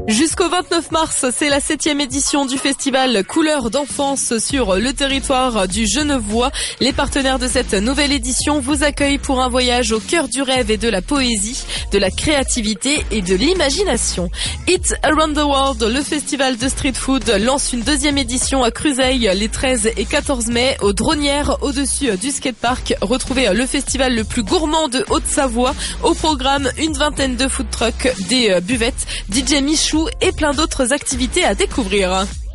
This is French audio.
Jusqu'au 29 mars, c'est la 7e édition du festival Couleurs d'enfance sur le territoire du Genevois. Les partenaires de cette nouvelle édition vous accueillent pour un voyage au cœur du rêve et de la poésie, de la créativité et de l'imagination. Eat Around the World, le festival de street food, lance une 2e édition à Cruseilles les 13 et 14 mai aux Dronnières au-dessus du skatepark. Retrouvez le festival le plus gourmand de Haute-Savoie. Au programme, une 20aine de food trucks, des buvettes, DJ Michou et plein d'autres activités à découvrir.